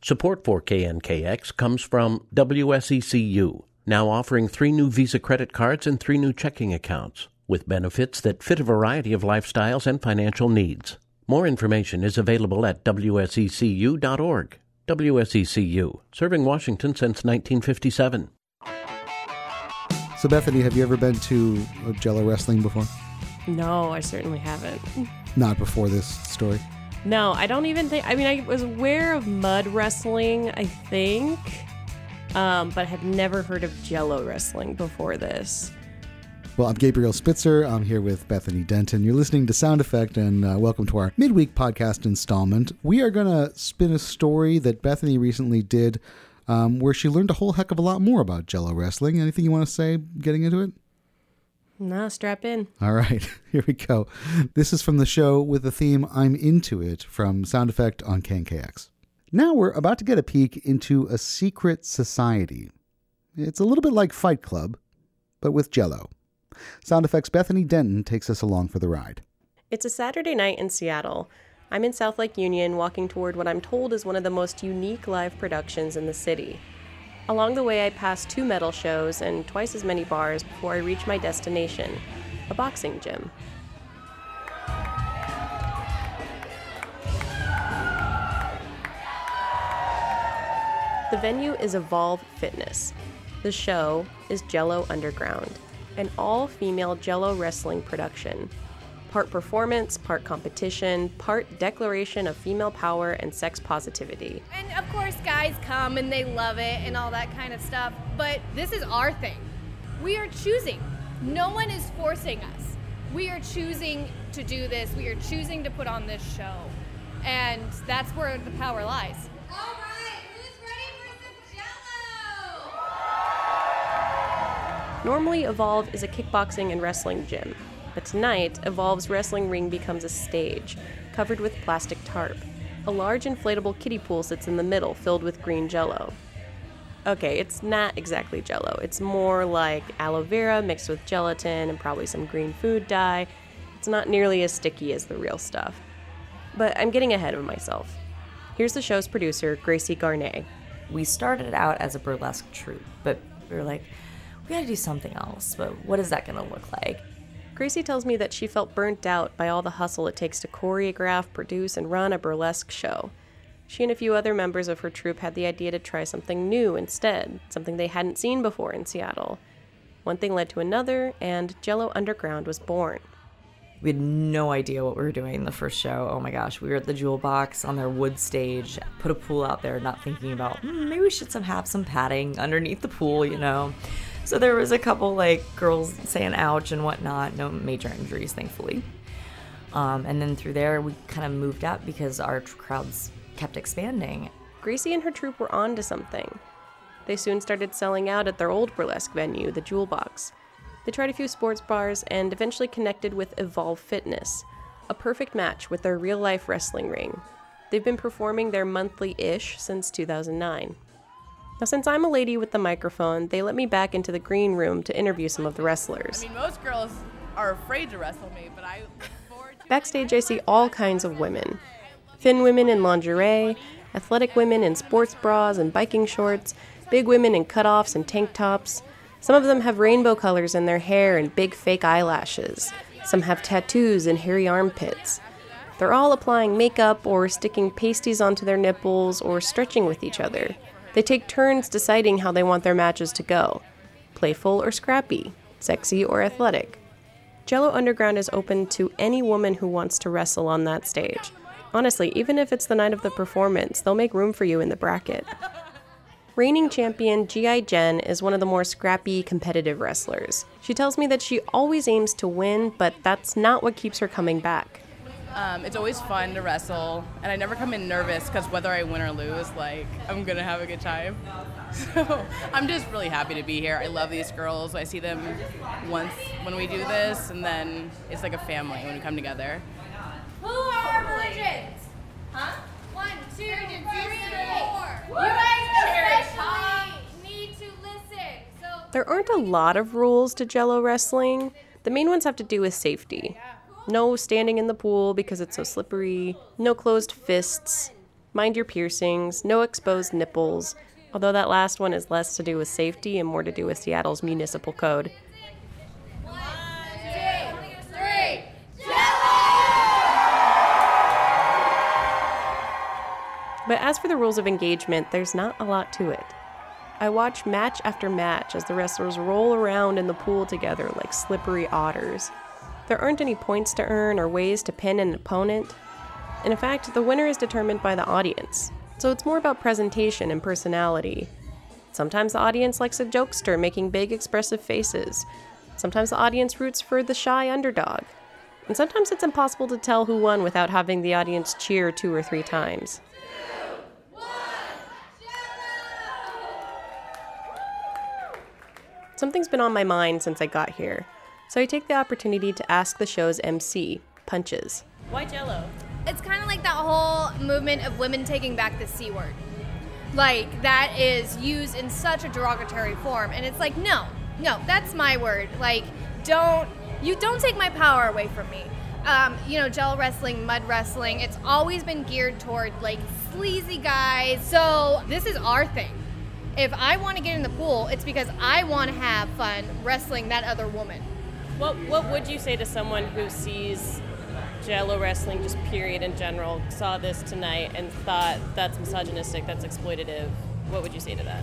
Support for KNKX comes from WSECU, now offering 3 new Visa credit cards and 3 new checking accounts, with benefits that fit a variety of lifestyles and financial needs. More information is available at wsecu.org. WSECU, serving Washington since 1957. So, Bethany, have you ever been to Jello wrestling before? No, I certainly haven't. Not before this story? No, I don't even think... I mean, I was aware of mud wrestling, I think, but had never heard of Jello wrestling before this. Well, I'm Gabriel Spitzer. I'm here with Bethany Denton. You're listening to Sound Effect, and welcome to our midweek podcast installment. We are going to spin a story that Bethany recently did where she learned a whole heck of a lot more about Jello wrestling. Anything you want to say getting into it? No, strap in. All right, here we go. This is from the show with the theme I'm Into It from Sound Effect on KNKX. Now we're about to get a peek into a secret society. It's a little bit like Fight Club, but with Jello. Sound Effects' Bethany Denton takes us along for the ride. It's a Saturday night in Seattle. I'm in South Lake Union walking toward what I'm told is one of the most unique live productions in the city. Along the way, I pass 2 metal shows and twice as many bars before I reach my destination, a boxing gym. The venue is Evolve Fitness. The show is Jello Underground, an all-female Jello wrestling production. Part performance, part competition, part declaration of female power and sex positivity. And of course guys come and they love it and all that kind of stuff, but this is our thing. We are choosing. No one is forcing us. We are choosing to do this. We are choosing to put on this show. And that's where the power lies. All right, who's ready for some Jello? Normally, Evolve is a kickboxing and wrestling gym. But tonight, Evolve's wrestling ring becomes a stage, covered with plastic tarp. A large inflatable kiddie pool sits in the middle, filled with green Jello. Okay, it's not exactly Jello. It's more like aloe vera mixed with gelatin and probably some green food dye. It's not nearly as sticky as the real stuff. But I'm getting ahead of myself. Here's the show's producer, Gracie Garnet. We started out as a burlesque troupe, but we were like, we gotta do something else, but what is that gonna look like? Gracie tells me that she felt burnt out by all the hustle it takes to choreograph, produce, and run a burlesque show. She and a few other members of her troupe had the idea to try something new instead, something they hadn't seen before in Seattle. One thing led to another, and Jello Underground was born. We had no idea what we were doing the first show. Oh my gosh, we were at the Jewel Box on their wood stage, put a pool out there, not thinking about, maybe we should have some padding underneath the pool, you know. So there was a couple girls saying ouch and whatnot, no major injuries, thankfully. And then through there, we kind of moved up because our crowds kept expanding. Gracie and her troupe were on to something. They soon started selling out at their old burlesque venue, the Jewel Box. They tried a few sports bars and eventually connected with Evolve Fitness, a perfect match with their real-life wrestling ring. They've been performing there monthly-ish since 2009. Now, since I'm a lady with the microphone, they let me back into the green room to interview some of the wrestlers. I mean, most girls are afraid to wrestle me, but I look forward to... Backstage, I see all kinds of women. Thin women in lingerie, athletic women in sports bras and biking shorts, big women in cutoffs and tank tops. Some of them have rainbow colors in their hair and big fake eyelashes. Some have tattoos and hairy armpits. They're all applying makeup or sticking pasties onto their nipples or stretching with each other. They take turns deciding how they want their matches to go. Playful or scrappy, sexy or athletic. Jello Underground is open to any woman who wants to wrestle on that stage. Honestly, even if it's the night of the performance, they'll make room for you in the bracket. Reigning champion G.I. Jen is one of the more scrappy, competitive wrestlers. She tells me that she always aims to win, but that's not what keeps her coming back. It's always fun to wrestle, and I never come in nervous because whether I win or lose, I'm going to have a good time. So I'm just really happy to be here. I love these girls. I see them once when we do this, and then it's like a family when we come together. Who are our virgins? Huh? 1, 2, 3, 4. You guys especially need to listen. There aren't a lot of rules to Jello wrestling. The main ones have to do with safety. No standing in the pool because it's so slippery. No closed fists. mind your piercings, no exposed nipples, although that last one is less to do with safety and more to do with Seattle's municipal code. 1, 2, 3, But as for the rules of engagement, there's not a lot to it. I watch match after match as the wrestlers roll around in the pool together like slippery otters. There aren't any points to earn or ways to pin an opponent. And in fact, the winner is determined by the audience. So it's more about presentation and personality. Sometimes the audience likes a jokester making big expressive faces. Sometimes the audience roots for the shy underdog. And sometimes it's impossible to tell who won without having the audience cheer 2 or 3 times. Something's been on my mind since I got here, so I take the opportunity to ask the show's MC, Punches. Why Jello? It's kind of like that whole movement of women taking back the C word. Like, that is used in such a derogatory form, and it's like, no, that's my word. Like, don't take my power away from me. Jello wrestling, mud wrestling, it's always been geared toward, like, sleazy guys. So this is our thing. If I want to get in the pool, it's because I want to have fun wrestling that other woman. What would you say to someone who sees Jello wrestling, just period in general, saw this tonight and thought that's misogynistic, that's exploitative? What would you say to that?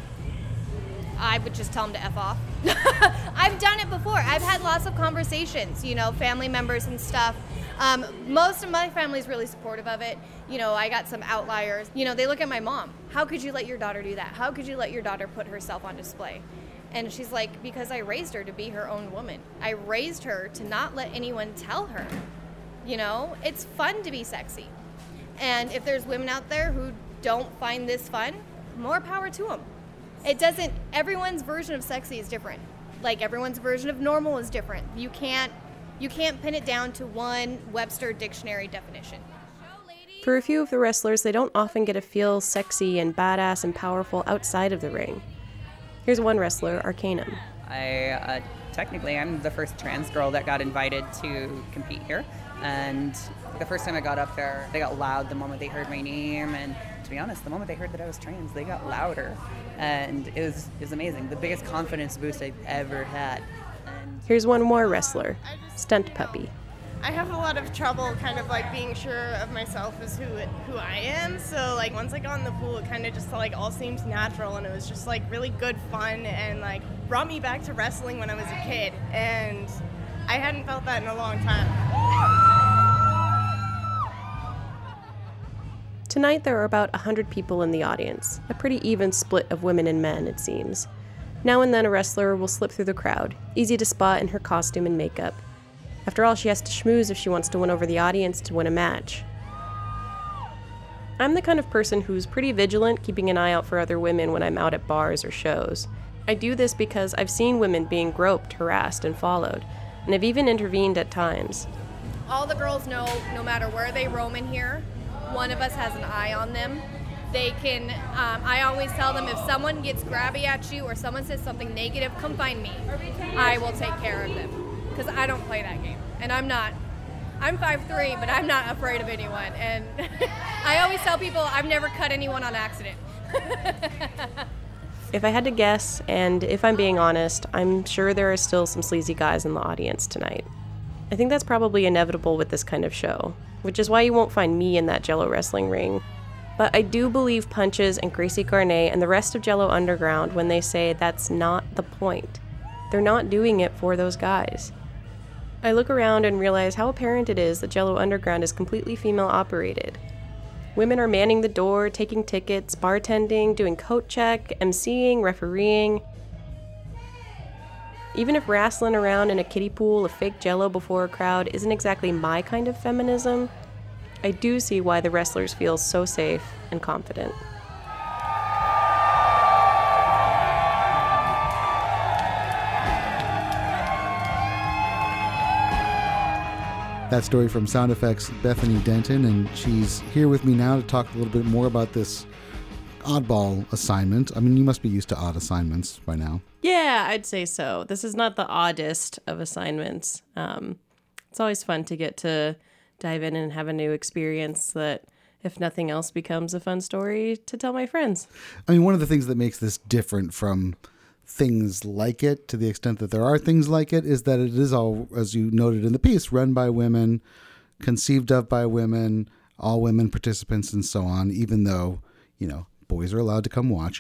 I would just tell them to F off. I've done it before. I've had lots of conversations, family members and stuff. Most of my family's really supportive of it. I got some outliers. They look at my mom. How could you let your daughter do that? How could you let your daughter put herself on display? And she's like, because I raised her to be her own woman. I raised her to not let anyone tell her. It's fun to be sexy. And if there's women out there who don't find this fun, more power to them. Everyone's version of sexy is different. Like, everyone's version of normal is different. You can't pin it down to one Webster dictionary definition. For a few of the wrestlers, they don't often get to feel sexy and badass and powerful outside of the ring. Here's one wrestler, Arcanum. Technically, I'm the first trans girl that got invited to compete here. And the first time I got up there, they got loud the moment they heard my name. And to be honest, the moment they heard that I was trans, they got louder. And it was amazing. The biggest confidence boost I've ever had. And here's one more wrestler, Stunt Puppy. I have a lot of trouble kind of like being sure of myself as who I am. So like once I got in the pool, it kind of just like all seemed natural, and it was just like really good fun, and like brought me back to wrestling when I was a kid, and I hadn't felt that in a long time. Tonight there are about 100 people in the audience, a pretty even split of women and men, it seems. Now and then a wrestler will slip through the crowd, easy to spot in her costume and makeup. After all, she has to schmooze if she wants to win over the audience to win a match. I'm the kind of person who's pretty vigilant, keeping an eye out for other women when I'm out at bars or shows. I do this because I've seen women being groped, harassed, and followed, and have even intervened at times. All the girls know, no matter where they roam in here, one of us has an eye on them. They can, I always tell them, if someone gets grabby at you or someone says something negative, come find me. I will take care of them. Because I don't play that game. And I'm 5'3", but I'm not afraid of anyone. And I always tell people I've never cut anyone on accident. If I had to guess, and if I'm being honest, I'm sure there are still some sleazy guys in the audience tonight. I think that's probably inevitable with this kind of show, which is why you won't find me in that Jello wrestling ring. But I do believe Punches and Gracie Garnet and the rest of Jello Underground when they say that's not the point. They're not doing it for those guys. I look around and realize how apparent it is that Jello Underground is completely female-operated. Women are manning the door, taking tickets, bartending, doing coat check, emceeing, refereeing. Even if wrestling around in a kiddie pool of fake Jello before a crowd isn't exactly my kind of feminism, I do see why the wrestlers feel so safe and confident. That story from Sound Effects, Bethany Denton, and she's here with me now to talk a little bit more about this oddball assignment. I mean, you must be used to odd assignments by now. Yeah, I'd say so. This is not the oddest of assignments. It's always fun to get to dive in and have a new experience that if nothing else, becomes a fun story to tell my friends. I mean, one of the things that makes this different from things like it, to the extent that there are things like it, is that it is all, as you noted in the piece, run by women, conceived of by women, all women participants and so on, even though, boys are allowed to come watch.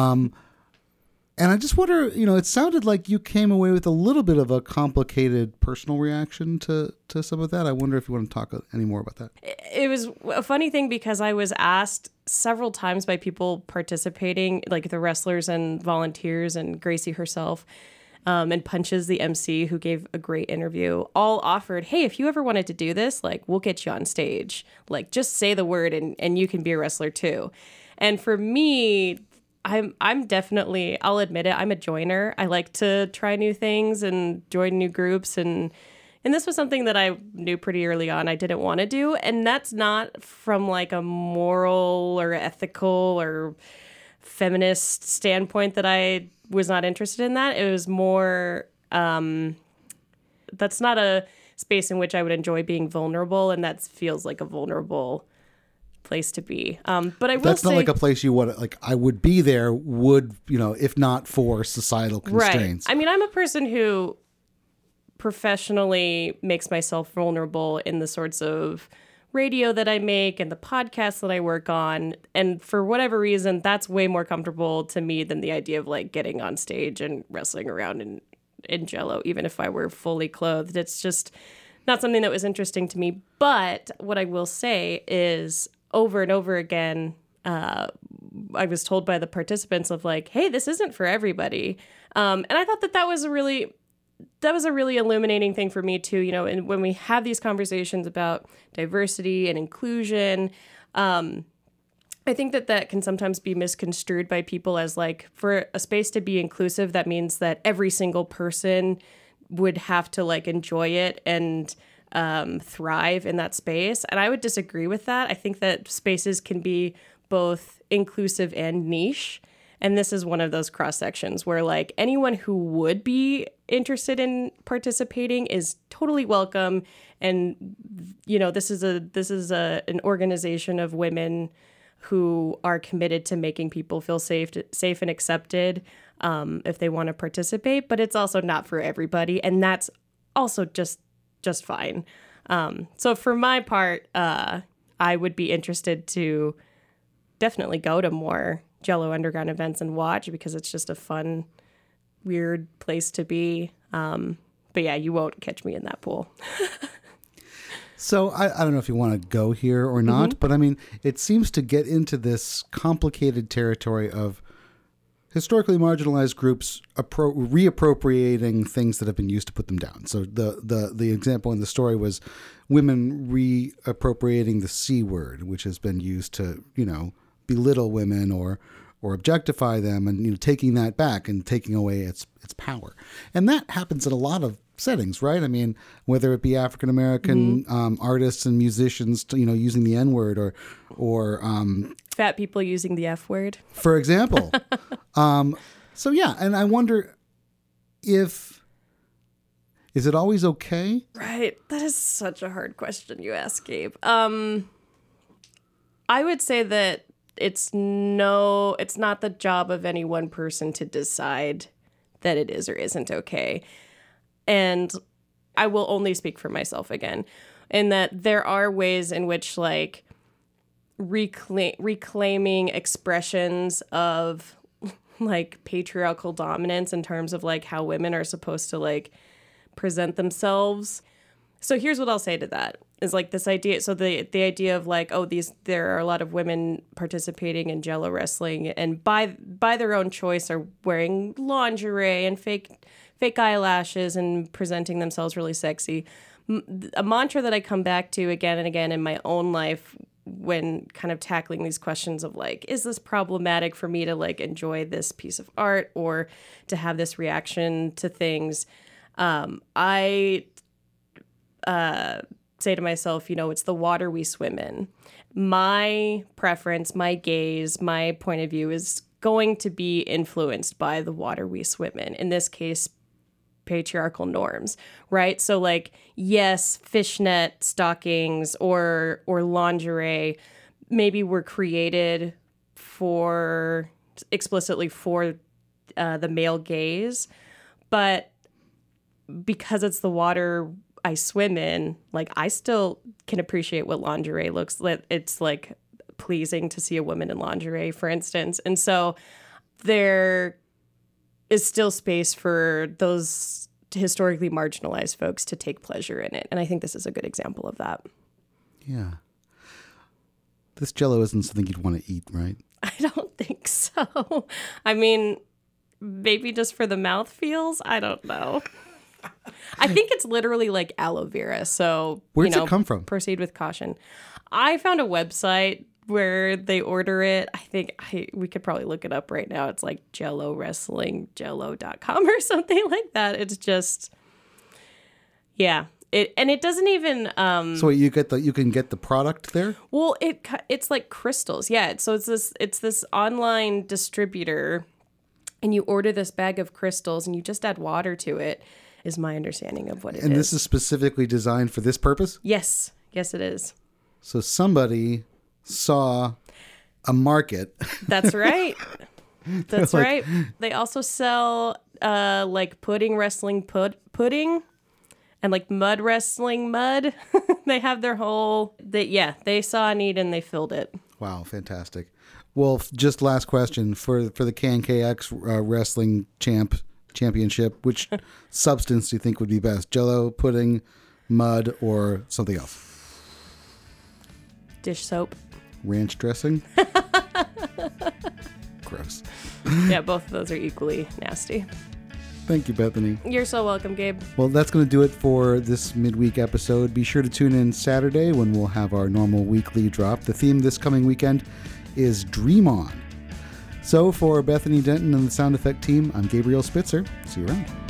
And I just wonder, it sounded like you came away with a little bit of a complicated personal reaction to some of that. I wonder if you want to talk any more about that. It was a funny thing because I was asked several times by people participating, like the wrestlers and volunteers and Gracie herself, and Punches, the MC, who gave a great interview, all offered, hey, if you ever wanted to do this, like, we'll get you on stage. Like, just say the word and you can be a wrestler too. And for me, I'm definitely, I'll admit it, I'm a joiner. I like to try new things and join new groups. And this was something that I knew pretty early on I didn't want to do. And that's not from like a moral or ethical or feminist standpoint that I was not interested in that. It was more, that's not a space in which I would enjoy being vulnerable. And that feels like a vulnerable place to be. But I will that's say, not like a place you want to, like, I would be there, would, if not for societal constraints. Right. I mean, I'm a person who professionally makes myself vulnerable in the sorts of radio that I make and the podcasts that I work on. And for whatever reason, that's way more comfortable to me than the idea of like getting on stage and wrestling around in Jell-O, even if I were fully clothed. It's just not something that was interesting to me. But what I will say is, over and over again, I was told by the participants of like, hey, this isn't for everybody. And I thought that was a really illuminating thing for me too, and when we have these conversations about diversity and inclusion, I think that can sometimes be misconstrued by people as like, for a space to be inclusive, that means that every single person would have to like enjoy it and thrive in that space. And I would disagree with that. I think that spaces can be both inclusive and niche. And this is one of those cross sections where like anyone who would be interested in participating is totally welcome. And, this is an organization of women who are committed to making people feel safe and accepted if they want to participate. But it's also not for everybody. And that's also just fine. So for my part, I would be interested to definitely go to more Jell-O Underground events and watch, because it's just a fun, weird place to be. But yeah, you won't catch me in that pool. So I don't know if you want to go here or not, but I mean, it seems to get into this complicated territory of historically marginalized groups reappropriating things that have been used to put them down. So the example in the story was women reappropriating the C word, which has been used to, belittle women or objectify them, and taking that back and taking away its power. And that happens in a lot of settings, right? I mean, whether it be African American artists and musicians, using the N word or fat people using the F word, for example. So yeah, and I wonder is it always okay? Right. That is such a hard question you ask, Gabe. I would say that it's not the job of any one person to decide that it is or isn't okay. And I will only speak for myself again, in that there are ways in which like reclaiming expressions of like patriarchal dominance in terms of like how women are supposed to like present themselves. So here's what I'll say to that is like this idea. So the idea of like, there are a lot of women participating in Jell-O wrestling and by their own choice are wearing lingerie and fake eyelashes and presenting themselves really sexy. A mantra that I come back to again and again in my own life when kind of tackling these questions of like, is this problematic for me to like enjoy this piece of art or to have this reaction to things? I say to myself, it's the water we swim in. My preference, my gaze, my point of view is going to be influenced by the water we swim in this case, patriarchal norms, right? So like, yes, fishnet stockings or lingerie maybe were created explicitly for the male gaze, but because it's the water I swim in, like, I still can appreciate what lingerie looks like. It's like pleasing to see a woman in lingerie, for instance. And so there is still space for those historically marginalized folks to take pleasure in it. And I think this is a good example of that. Yeah. This Jell-O isn't something you'd want to eat, right? I don't think so. I mean, maybe just for the mouth feels. I don't know. I think it's literally like aloe vera. So where's it come from? Proceed with caution. I found a website where they order it. I think we could probably look it up right now. It's like Jell-O Wrestling, jello.com or something like that. It's just, yeah. It doesn't even. So you can get the product there. Well, it's like crystals. Yeah. So it's this online distributor, and you order this bag of crystals, and you just add water to it. Is my understanding of what it is. And this is specifically designed for this purpose? Yes. Yes, it is. So somebody saw a market. That's right. That's right. They also sell like pudding wrestling pudding and like mud wrestling mud. They have their whole... They saw a need and they filled it. Wow, fantastic. Well, just last question. For the KNKX wrestling championship, which substance do you think would be best? Jell-O, pudding, mud, or something else? Dish soap. Ranch dressing? Gross. Yeah, both of those are equally nasty. Thank you, Bethany. You're so welcome, Gabe. Well, that's going to do it for this midweek episode. Be sure to tune in Saturday when we'll have our normal weekly drop. The theme this coming weekend is Dream On. So for Bethany Denton and the Sound Effect team, I'm Gabriel Spitzer. See you around.